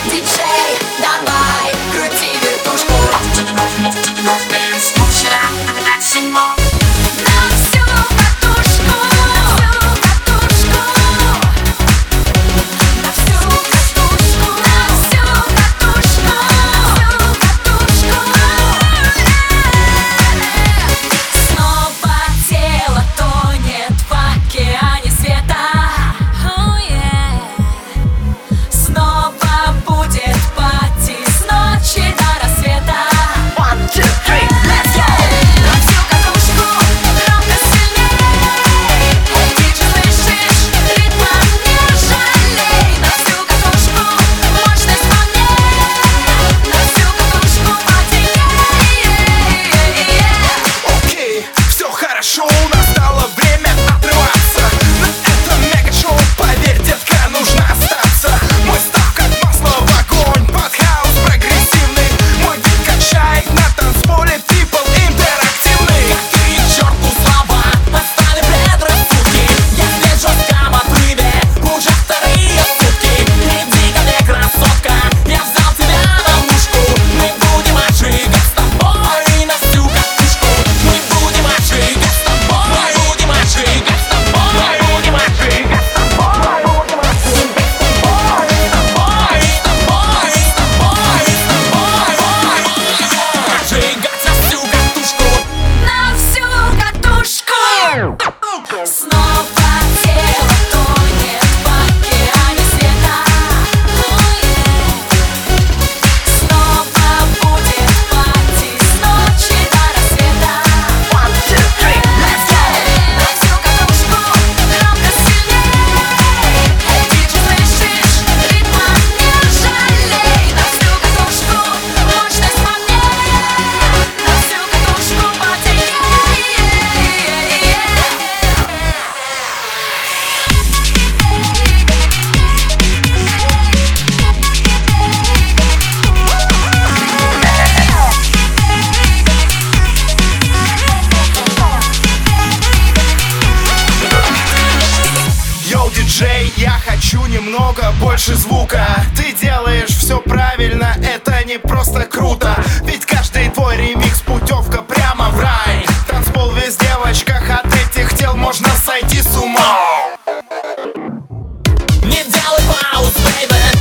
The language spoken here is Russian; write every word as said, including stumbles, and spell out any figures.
диджей, давай, крути вертушку. На всю катушку, на всю катушку, на всю катушку, на всю катушку, на всю катушку. Снова тело тонет в океане света. Oh, yeah. Снова будет пати с ночи до рассвета. One, two, three, let's go! На всю катушку, громко сильней. Эй, диджей, слышишь? Ритма не жалей. На всю катушку, мощность полней. На всю катушку, пати, Окей, все хорошо, настало время отрываться. На этом мега-шоу, поверь, детка, нужно остаться. Мой став как масло в огонь, под хаус прогрессивный. Мой бит качает на танцполе, people интерактивный. Какие к черту слова, отстали предрассудки. Я здесь в жестком отрыве, уже вторые сутки. Иди ко мне, красотка, я взял тебя на мушку. Мы будем отжигать с тобой на всю катушку. Мы будем отжигать с тобой, мы будем отжигать с тобой, мы будем отжигать с тобой, мы будем отжигать с тобой, с тобой, с тобой, с тобой, с тобой. Отжигать на всю катушку. на всю катушку. Снова тело тонет в океане света. Oh, yeah. Снова будет пати с ночи до рассвета. One, two, three, let's go! На всю катушку, громко сильней. Эй, диджей, слышишь? Ритма не жалей. На всю катушку, мощность полней. На всю катушку, пати, Йоу, диджей, я хочу немного больше звука. Ты делаешь все правильно, это не просто круто. Ведь каждый твой ремикс путевка прямо в рай. Танцпол весь в девочках, от этих тел можно сойти с ума. Не делай пауз, бейбэ.